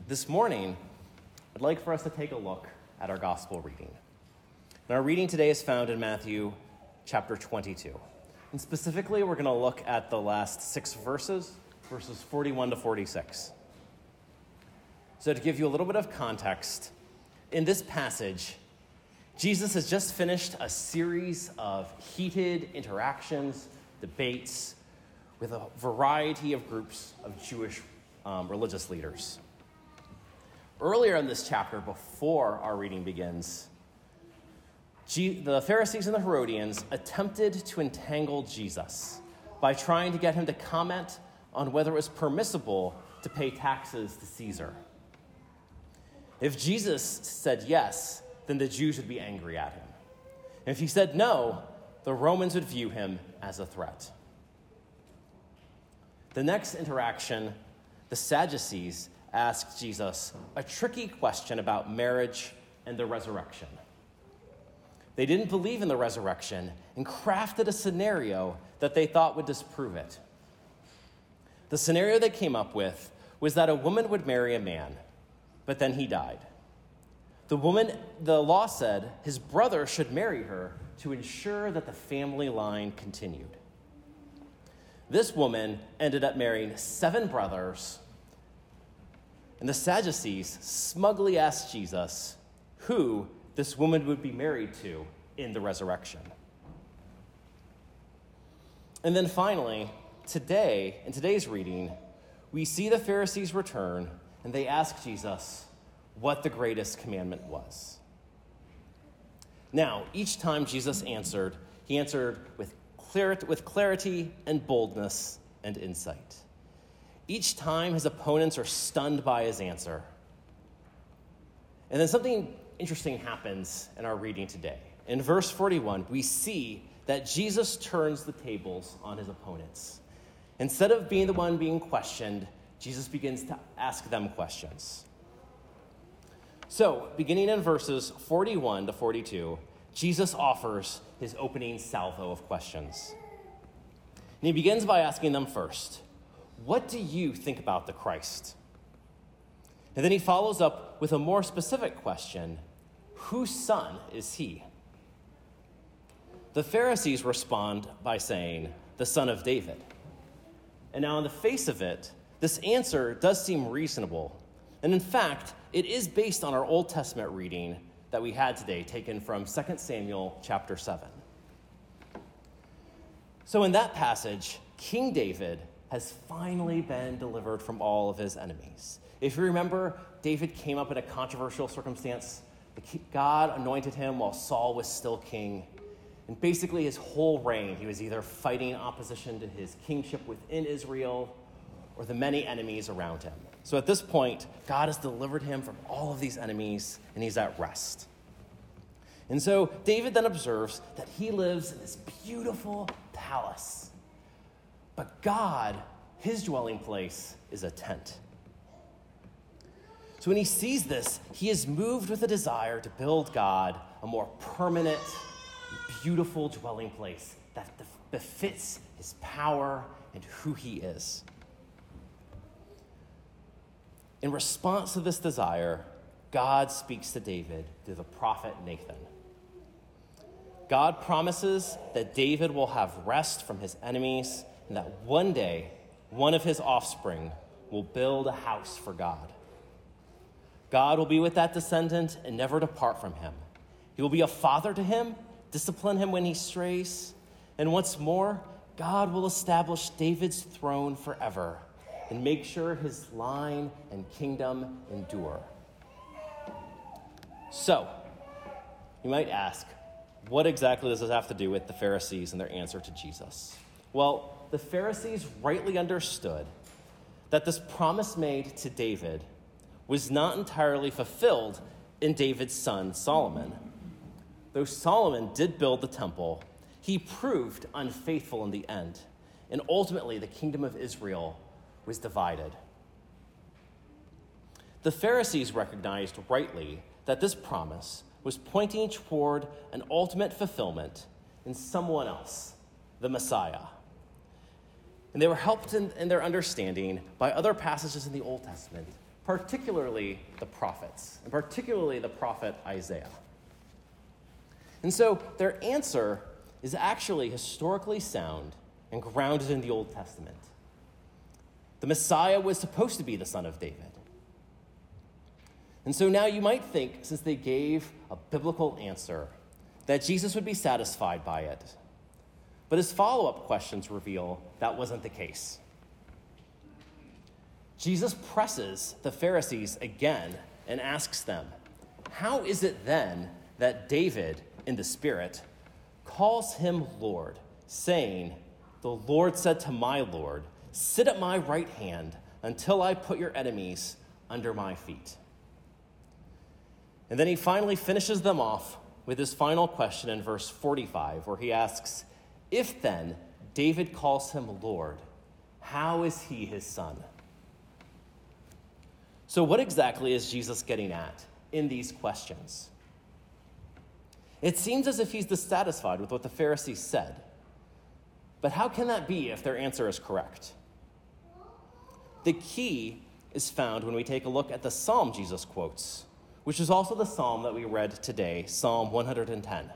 This morning, I'd like for us to take a look at our gospel reading. And our reading today is found in Matthew chapter 22. And specifically, we're going to look at the last 6 verses 41 to 46. So to give you a little bit of context, in this passage, Jesus has just finished a series of heated interactions, debates, with a variety of groups of Jewish religious leaders. Earlier in this chapter, before our reading begins, the Pharisees and the Herodians attempted to entangle Jesus by trying to get him to comment on whether it was permissible to pay taxes to Caesar. If Jesus said yes, then the Jews would be angry at him. And if he said no, the Romans would view him as a threat. The next interaction, the Sadducees asked Jesus a tricky question about marriage and the resurrection. They didn't believe in the resurrection and crafted a scenario that they thought would disprove it. The scenario they came up with was that a woman would marry a man, but then he died. The law said his brother should marry her to ensure that the family line continued. This woman ended up marrying 7 brothers, and the Sadducees smugly asked Jesus who this woman would be married to in the resurrection. And then finally, today, in today's reading, we see the Pharisees return, and they ask Jesus what the greatest commandment was. Now, each time Jesus answered, he answered with clarity and boldness and insight. Each time his opponents are stunned by his answer. And then something interesting happens in our reading today. In verse 41, we see that Jesus turns the tables on his opponents. Instead of being the one being questioned, Jesus begins to ask them questions. So, beginning in verses 41 to 42, Jesus offers his opening salvo of questions. And he begins by asking them first, what do you think about the Christ? And then he follows up with a more specific question, whose son is he? The Pharisees respond by saying, the son of David. And now on the face of it, this answer does seem reasonable. And in fact, it is based on our Old Testament reading that we had today, taken from 2 Samuel chapter 7. So in that passage, King David has finally been delivered from all of his enemies. If you remember, David came up in a controversial circumstance. God anointed him while Saul was still king. And basically his whole reign, he was either fighting opposition to his kingship within Israel or the many enemies around him. So at this point, God has delivered him from all of these enemies, and he's at rest. And so David then observes that he lives in this beautiful palace. But God, his dwelling place, is a tent. So when he sees this, he is moved with a desire to build God a more permanent, beautiful dwelling place that befits his power and who he is. In response to this desire, God speaks to David through the prophet Nathan. God promises that David will have rest from his enemies and that one day, one of his offspring will build a house for God. God will be with that descendant and never depart from him. He will be a father to him, discipline him when he strays, and what's more, God will establish David's throne forever and make sure his line and kingdom endure. So, you might ask, what exactly does this have to do with the Pharisees and their answer to Jesus? Well, the Pharisees rightly understood that this promise made to David was not entirely fulfilled in David's son, Solomon. Though Solomon did build the temple, he proved unfaithful in the end, and ultimately the kingdom of Israel was divided. The Pharisees recognized rightly that this promise was pointing toward an ultimate fulfillment in someone else, the Messiah. And they were helped in their understanding by other passages in the Old Testament particularly the prophets, and particularly the prophet Isaiah. And so their answer is actually historically sound and grounded in the Old Testament. The Messiah was supposed to be the son of David. And so now you might think, since they gave a biblical answer, that Jesus would be satisfied by it. But his follow-up questions reveal that wasn't the case. Jesus presses the Pharisees again and asks them, how is it then that David, in the Spirit, calls him Lord, saying, the Lord said to my Lord, sit at my right hand until I put your enemies under my feet. And then he finally finishes them off with his final question in verse 45, where he asks, if then David calls him Lord, how is he his son? So what exactly is Jesus getting at in these questions? It seems as if he's dissatisfied with what the Pharisees said. But how can that be if their answer is correct? The key is found when we take a look at the psalm Jesus quotes, which is also the psalm that we read today, Psalm 110.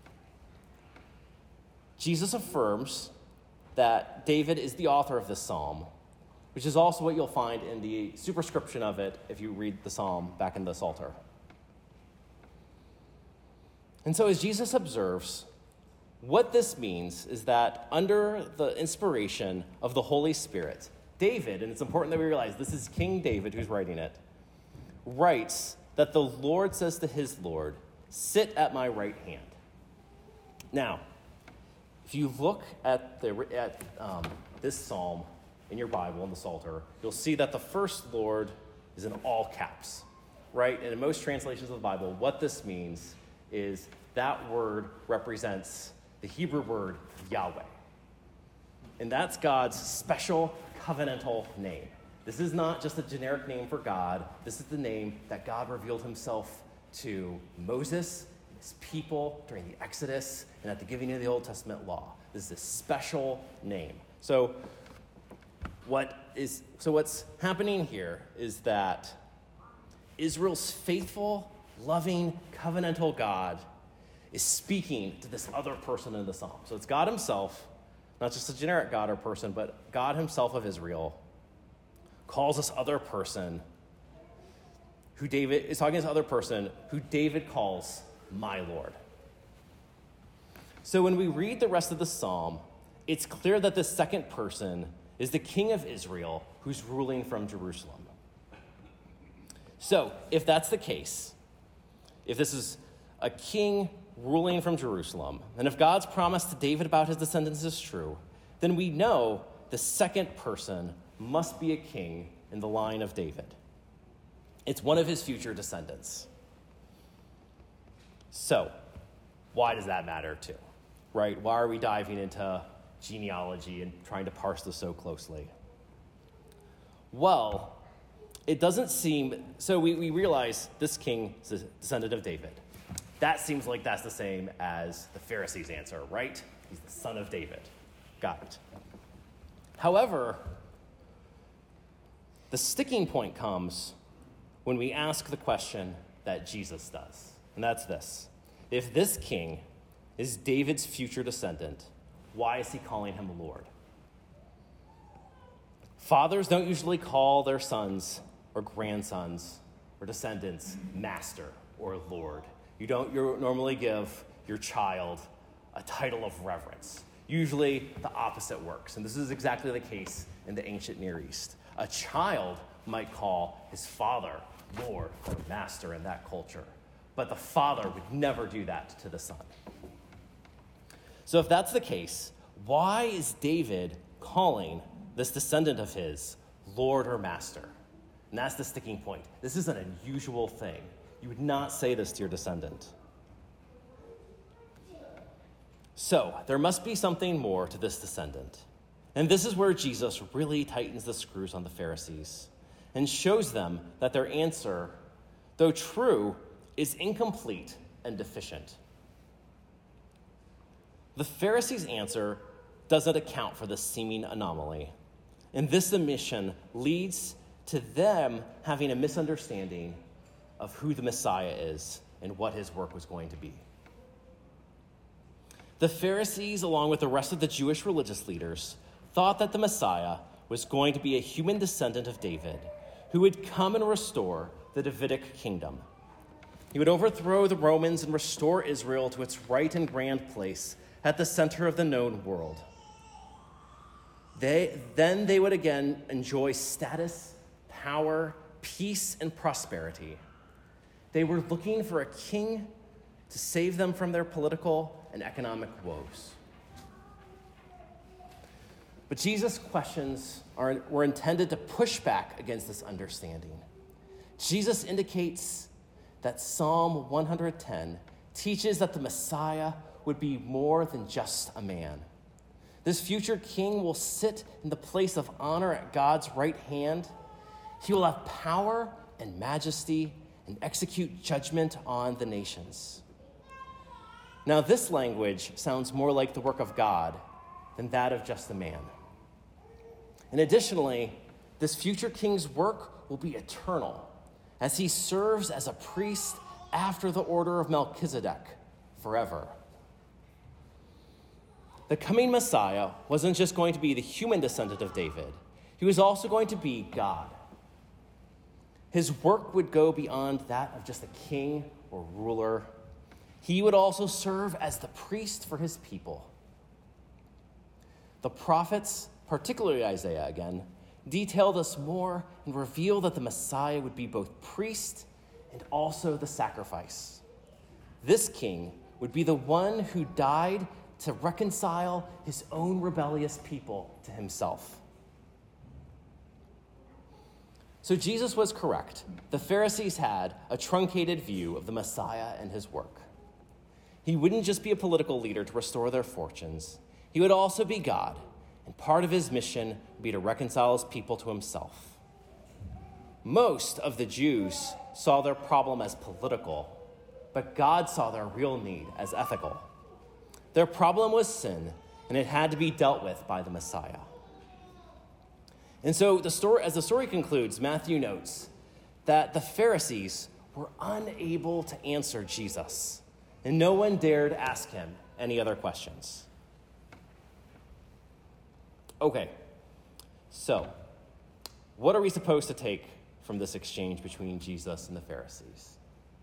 Jesus affirms that David is the author of this psalm, which is also what you'll find in the superscription of it if you read the psalm back in the Psalter. And so as Jesus observes, what this means is that under the inspiration of the Holy Spirit, David, and it's important that we realize this is King David who's writing it, writes that the Lord says to his Lord, sit at my right hand. Now, if you look at this psalm in your Bible, in the Psalter, you'll see that the first Lord is in all caps, right? And in most translations of the Bible, what this means is that word represents the Hebrew word Yahweh. And that's God's special covenantal name. This is not just a generic name for God. This is the name that God revealed himself to Moses, his people during the Exodus, and at the giving of the Old Testament law. This is a special name. So what's happening here is that Israel's faithful, loving, covenantal God is speaking to this other person in the psalm. So it's God himself, not just a generic God or person, but God himself of Israel calls this other person who David is talking to this other person who David calls my Lord. So when we read the rest of the psalm, it's clear that the second person is the king of Israel who's ruling from Jerusalem. So if that's the case, if this is a king ruling from Jerusalem, and if God's promise to David about his descendants is true, then we know the second person must be a king in the line of David. It's one of his future descendants. So, why does that matter too? Right? Why are we diving into genealogy and trying to parse this so closely? Well, it doesn't seem, so we realize this king is a descendant of David. That seems like that's the same as the Pharisees' answer, right? He's the son of David. Got it. However, the sticking point comes when we ask the question that Jesus does, and that's this. If this king is David's future descendant, why is he calling him Lord? Fathers don't usually call their sons or grandsons or descendants master or Lord. You don't normally give your child a title of reverence. Usually the opposite works, and this is exactly the case in the ancient Near East. A child might call his father Lord or master in that culture, but the father would never do that to the son. So if that's the case, why is David calling this descendant of his Lord or master? And that's the sticking point. This is an unusual thing. You would not say this to your descendant. So there must be something more to this descendant. And this is where Jesus really tightens the screws on the Pharisees and shows them that their answer, though true, is incomplete and deficient. The Pharisees' answer doesn't account for this seeming anomaly. And this omission leads to them having a misunderstanding of who the Messiah is and what his work was going to be. The Pharisees, along with the rest of the Jewish religious leaders, thought that the Messiah was going to be a human descendant of David who would come and restore the Davidic kingdom. He would overthrow the Romans and restore Israel to its right and grand place at the center of the known world. They would again enjoy status, power, peace, and prosperity. They were looking for a king to save them from their political and economic woes. But Jesus' questions were intended to push back against this understanding. Jesus indicates that Psalm 110 teaches that the Messiah would be more than just a man. This future king will sit in the place of honor at God's right hand. He will have power and majesty and execute judgment on the nations. Now, this language sounds more like the work of God than that of just a man. And additionally, this future king's work will be eternal, as he serves as a priest after the order of Melchizedek forever. The coming Messiah wasn't just going to be the human descendant of David. He was also going to be God. His work would go beyond that of just a king or ruler. He would also serve as the priest for his people. The prophets, particularly Isaiah again, detailed us more and reveal that the Messiah would be both priest and also the sacrifice. This king would be the one who died to reconcile his own rebellious people to himself. So Jesus was correct. The Pharisees had a truncated view of the Messiah and his work. He wouldn't just be a political leader to restore their fortunes. He would also be God, and part of his mission would be to reconcile his people to himself. Most of the Jews saw their problem as political, but God saw their real need as ethical. Their problem was sin, and it had to be dealt with by the Messiah. And so as the story concludes, Matthew notes that the Pharisees were unable to answer Jesus, and no one dared ask him any other questions. Okay, so what are we supposed to take from this exchange between Jesus and the Pharisees?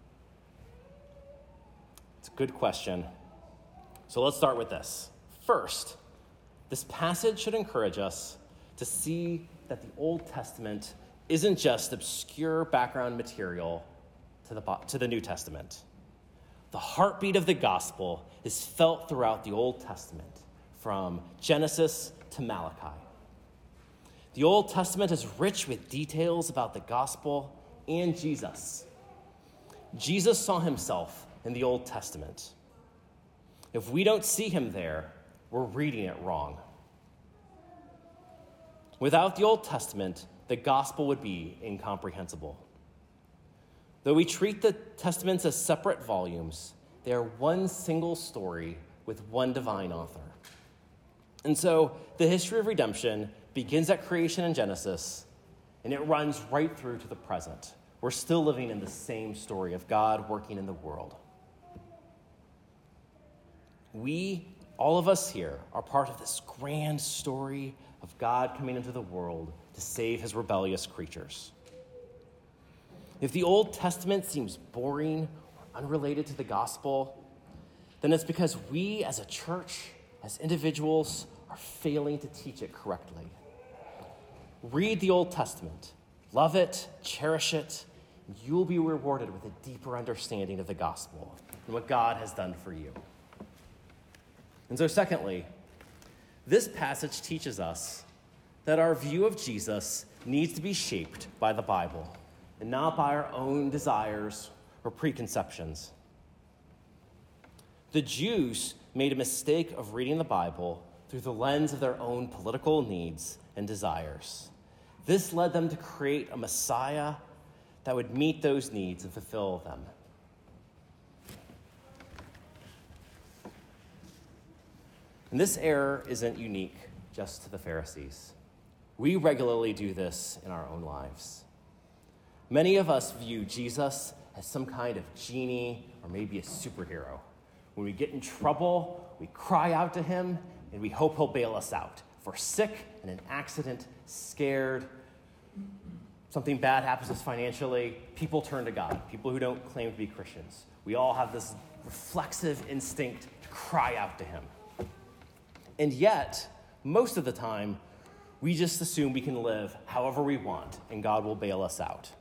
It's a good question. So let's start with this. First, this passage should encourage us to see that the Old Testament isn't just obscure background material to the New Testament. The heartbeat of the gospel is felt throughout the Old Testament, from Genesis to Malachi. The Old Testament is rich with details about the gospel and Jesus. Jesus saw himself in the Old Testament. If we don't see him there, we're reading it wrong. Without the Old Testament, the gospel would be incomprehensible. Though we treat the Testaments as separate volumes, they are one single story with one divine author. And so the history of redemption begins at creation in Genesis, and it runs right through to the present. We're still living in the same story of God working in the world. We, all of us here, are part of this grand story of God coming into the world to save his rebellious creatures. If the Old Testament seems boring or unrelated to the gospel, then it's because we as a church, as individuals, are failing to teach it correctly. Read the Old Testament, love it, cherish it, and you'll be rewarded with a deeper understanding of the gospel and what God has done for you. And so secondly, this passage teaches us that our view of Jesus needs to be shaped by the Bible and not by our own desires or preconceptions. The Jews made a mistake of reading the Bible through the lens of their own political needs and desires. This led them to create a Messiah that would meet those needs and fulfill them. And this error isn't unique just to the Pharisees. We regularly do this in our own lives. Many of us view Jesus as some kind of genie or maybe a superhero. When we get in trouble, we cry out to him and we hope he'll bail us out. If we're sick, in an accident, scared, something bad happens to us financially, people turn to God, people who don't claim to be Christians. We all have this reflexive instinct to cry out to him. And yet, most of the time, we just assume we can live however we want and God will bail us out.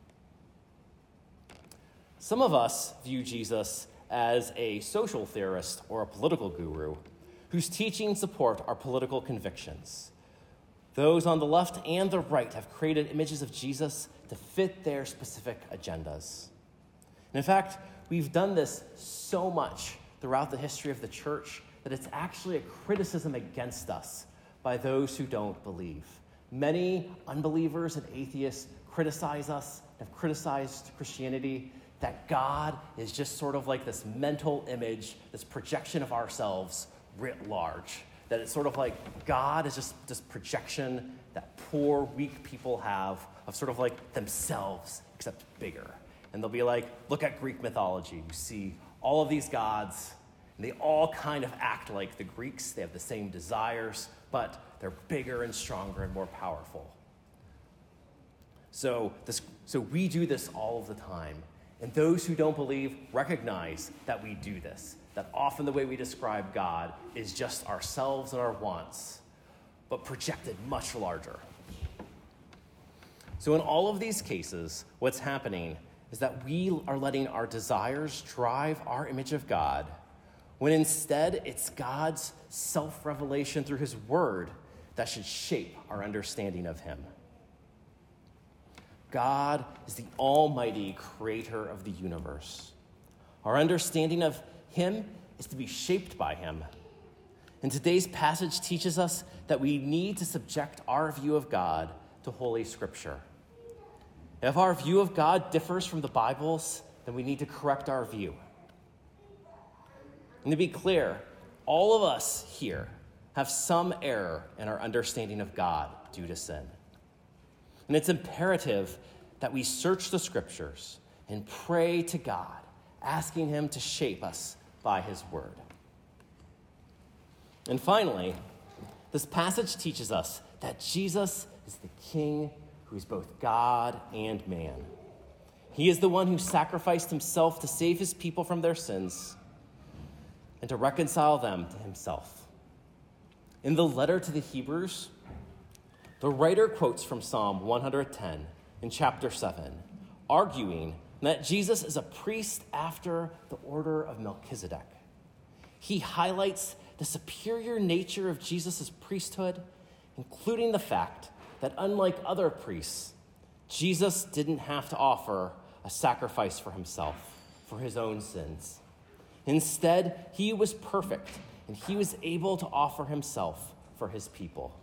Some of us view Jesus as a social theorist or a political guru whose teachings support our political convictions. Those on the left and the right have created images of Jesus to fit their specific agendas. And in fact, we've done this so much throughout the history of the church that it's actually a criticism against us by those who don't believe. Many unbelievers and atheists criticize us, have criticized Christianity, that God is just sort of like this mental image, this projection of ourselves writ large. That it's sort of like God is just this projection that poor, weak people have of sort of like themselves, except bigger. And they'll be like, look at Greek mythology. You see all of these gods, and they all kind of act like the Greeks. They have the same desires, but they're bigger and stronger and more powerful. So we do this all of the time. And those who don't believe recognize that we do this, that often the way we describe God is just ourselves and our wants, but projected much larger. So in all of these cases, what's happening is that we are letting our desires drive our image of God, when instead it's God's self-revelation through his word that should shape our understanding of him. God is the almighty creator of the universe. Our understanding of him is to be shaped by him. And today's passage teaches us that we need to subject our view of God to Holy Scripture. If our view of God differs from the Bible's, then we need to correct our view. And to be clear, all of us here have some error in our understanding of God due to sin. And it's imperative that we search the Scriptures and pray to God, asking him to shape us by his word. And finally, this passage teaches us that Jesus is the King who is both God and man. He is the one who sacrificed himself to save his people from their sins and to reconcile them to himself. In the letter to the Hebrews, the writer quotes from Psalm 110 in chapter 7, arguing that Jesus is a priest after the order of Melchizedek. He highlights the superior nature of Jesus' priesthood, including the fact that unlike other priests, Jesus didn't have to offer a sacrifice for himself, for his own sins. Instead, he was perfect, and he was able to offer himself for his people.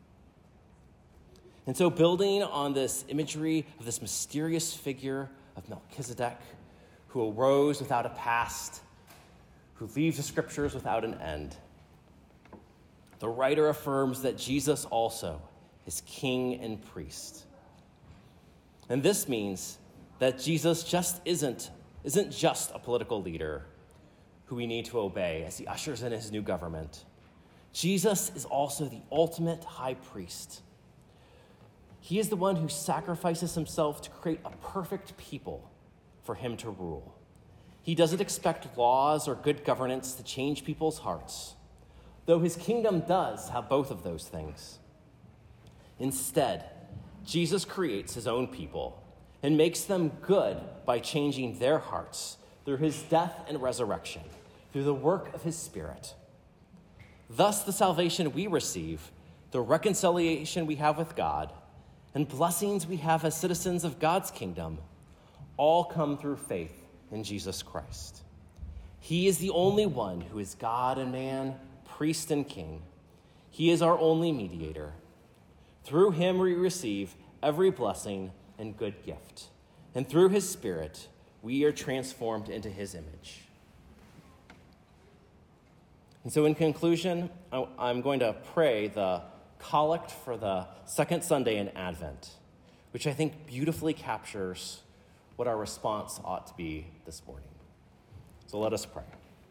And so building on this imagery of this mysterious figure of Melchizedek, who arose without a past, who leaves the Scriptures without an end, the writer affirms that Jesus also is king and priest. And this means that Jesus just isn't just a political leader who we need to obey as he ushers in his new government. Jesus is also the ultimate high priest. He is the one who sacrifices himself to create a perfect people for him to rule. He doesn't expect laws or good governance to change people's hearts, though his kingdom does have both of those things. Instead, Jesus creates his own people and makes them good by changing their hearts through his death and resurrection, through the work of his Spirit. Thus, the salvation we receive, the reconciliation we have with God, and blessings we have as citizens of God's kingdom all come through faith in Jesus Christ. He is the only one who is God and man, priest and king. He is our only mediator. Through him we receive every blessing and good gift. And through his Spirit, we are transformed into his image. And so in conclusion, I'm going to pray the collect for the second Sunday in Advent, which I think beautifully captures what our response ought to be this morning. So let us pray.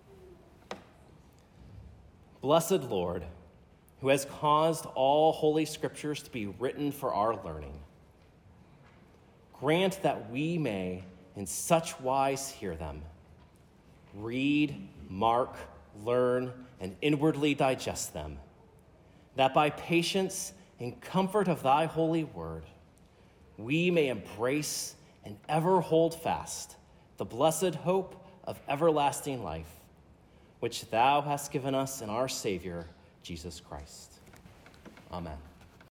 Blessed Lord, who has caused all holy scriptures to be written for our learning, grant that we may in such wise hear them, read, mark, learn, and inwardly digest them, that by patience and comfort of thy holy word, we may embrace and ever hold fast the blessed hope of everlasting life, which thou hast given us in our Savior, Jesus Christ. Amen.